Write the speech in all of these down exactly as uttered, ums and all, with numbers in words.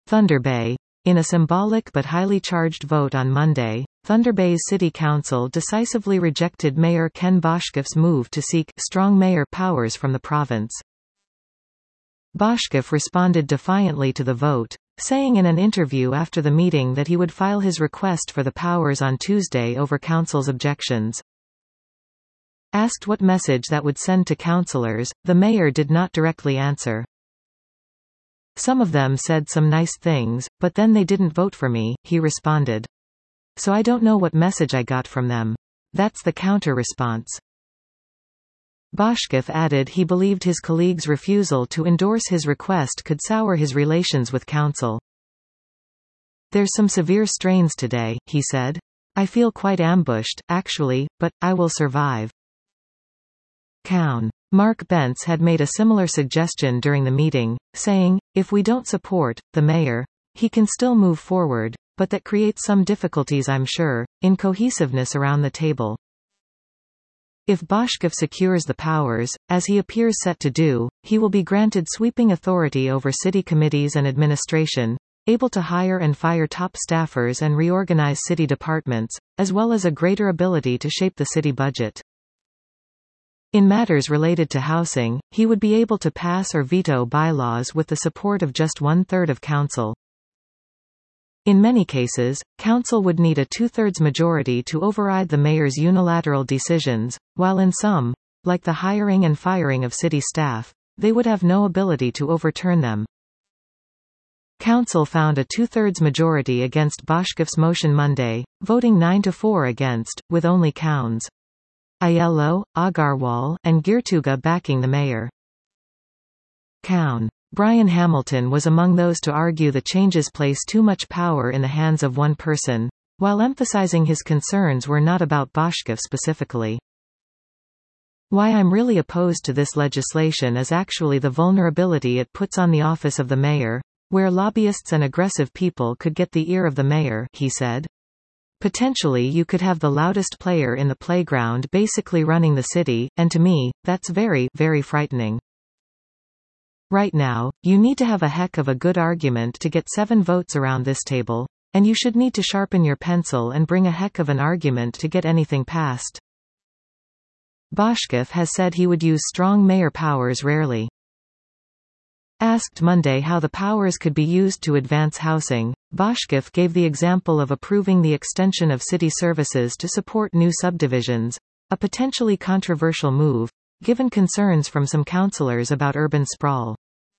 Thunder Bay. In a symbolic but highly charged vote on Monday, Thunder Bay's City Council decisively rejected Mayor Ken Boshkoff's move to seek strong mayor powers from the province. Boshkoff responded defiantly to the vote, saying in an interview after the meeting that he would file his request for the powers on Tuesday over council's objections. Asked what message that would send to councillors, the mayor did not directly answer. Some of them said some nice things, but then they didn't vote for me, he responded. So I don't know what message I got from them. That's the counter-response. Boshkoff added he believed his colleagues' refusal to endorse his request could sour his relations with council. There's some severe strains today, he said. I feel quite ambushed, actually, but I will survive. Cown. Mark Bentz had made a similar suggestion during the meeting, saying, if we don't support the mayor, he can still move forward, but that creates some difficulties I'm sure, in cohesiveness around the table. If Boshkoff secures the powers, as he appears set to do, he will be granted sweeping authority over city committees and administration, able to hire and fire top staffers and reorganize city departments, as well as a greater ability to shape the city budget. In matters related to housing, he would be able to pass or veto bylaws with the support of just one-third of council. In many cases, council would need a two-thirds majority to override the mayor's unilateral decisions, while in some, like the hiring and firing of city staff, they would have no ability to overturn them. Council found a two-thirds majority against Boshkoff's motion Monday, voting nine to four against, with only Coun's Aiello, Agarwal, and Girtuga backing the mayor. Cown. Brian Hamilton was among those to argue the changes place too much power in the hands of one person, while emphasizing his concerns were not about Boshkoff specifically. Why I'm really opposed to this legislation is actually the vulnerability it puts on the office of the mayor, where lobbyists and aggressive people could get the ear of the mayor, he said. Potentially you could have the loudest player in the playground basically running the city, and to me, that's very, very frightening. Right now, you need to have a heck of a good argument to get seven votes around this table, and you should need to sharpen your pencil and bring a heck of an argument to get anything passed. Boshkoff has said he would use strong mayor powers rarely. Asked Monday how the powers could be used to advance housing, Boshkoff gave the example of approving the extension of city services to support new subdivisions, a potentially controversial move, given concerns from some councillors about urban sprawl.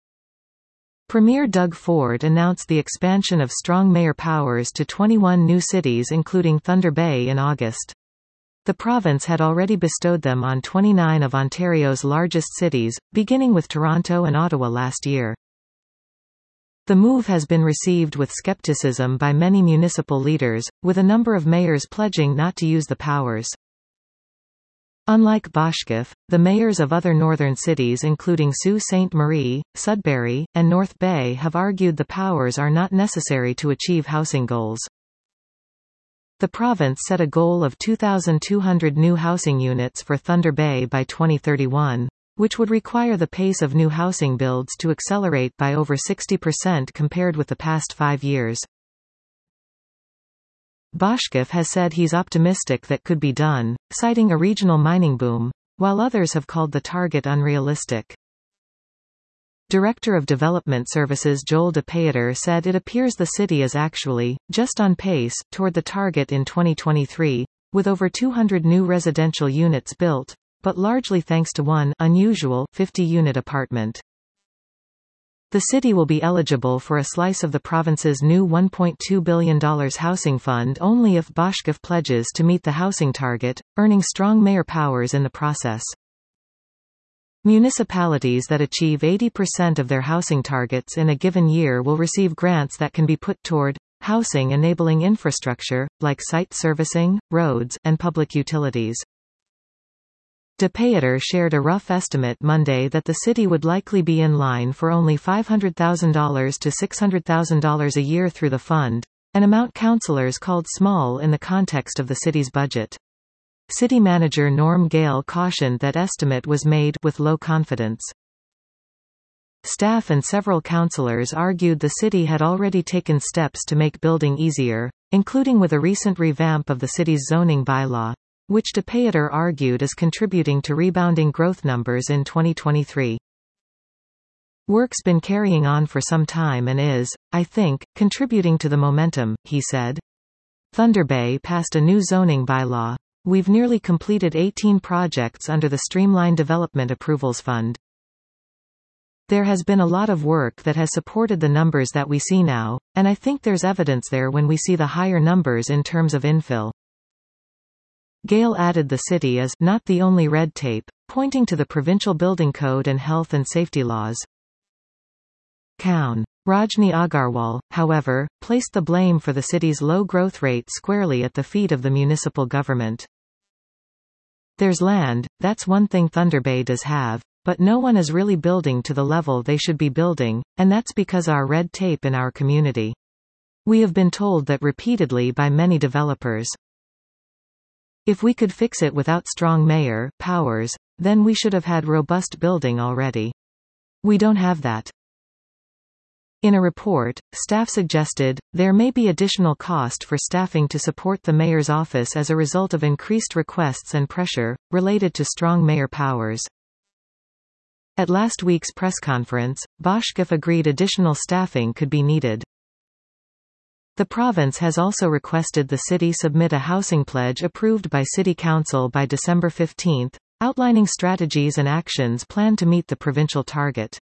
Premier Doug Ford announced the expansion of strong mayor powers to twenty-one new cities including Thunder Bay in August. The province had already bestowed them on twenty-nine of Ontario's largest cities, beginning with Toronto and Ottawa last year. The move has been received with skepticism by many municipal leaders, with a number of mayors pledging not to use the powers. Unlike Boshkoff, the mayors of other northern cities including Sault Ste. Marie, Sudbury, and North Bay have argued the powers are not necessary to achieve housing goals. The province set a goal of two thousand two hundred new housing units for Thunder Bay by twenty thirty-one, which would require the pace of new housing builds to accelerate by over sixty percent compared with the past five years. Boshkoff has said he's optimistic that could be done, citing a regional mining boom, while others have called the target unrealistic. Director of Development Services Joel DePaeter said it appears the city is actually, just on pace, toward the target in twenty twenty-three, with over two hundred new residential units built, but largely thanks to one unusual fifty-unit apartment. The city will be eligible for a slice of the province's new one point two billion dollars housing fund only if Boshkoff pledges to meet the housing target, earning strong mayor powers in the process. Municipalities that achieve eighty percent of their housing targets in a given year will receive grants that can be put toward housing enabling infrastructure, like site servicing, roads, and public utilities. DePaeter shared a rough estimate Monday that the city would likely be in line for only five hundred thousand dollars to six hundred thousand dollars a year through the fund, an amount councillors called small in the context of the city's budget. City manager Norm Gale cautioned that estimate was made with low confidence. Staff and several councillors argued the city had already taken steps to make building easier, including with a recent revamp of the city's zoning bylaw, which De Peyter argued is contributing to rebounding growth numbers in twenty twenty-three. Work's been carrying on for some time and is, I think, contributing to the momentum, he said. Thunder Bay passed a new zoning bylaw. We've nearly completed eighteen projects under the Streamline Development Approvals Fund. There has been a lot of work that has supported the numbers that we see now, and I think there's evidence there when we see the higher numbers in terms of infill. Gale added the city is not the only red tape, pointing to the provincial building code and health and safety laws. Cown. Rajni Agarwal, however, placed the blame for the city's low growth rate squarely at the feet of the municipal government. There's land, that's one thing Thunder Bay does have, but no one is really building to the level they should be building, and that's because our red tape in our community. We have been told that repeatedly by many developers. If we could fix it without strong mayor powers, then we should have had robust building already. We don't have that. In a report, staff suggested, there may be additional cost for staffing to support the mayor's office as a result of increased requests and pressure, related to strong mayor powers. At last week's press conference, Boschkov agreed additional staffing could be needed. The province has also requested the city submit a housing pledge approved by City Council by December fifteenth, outlining strategies and actions planned to meet the provincial target.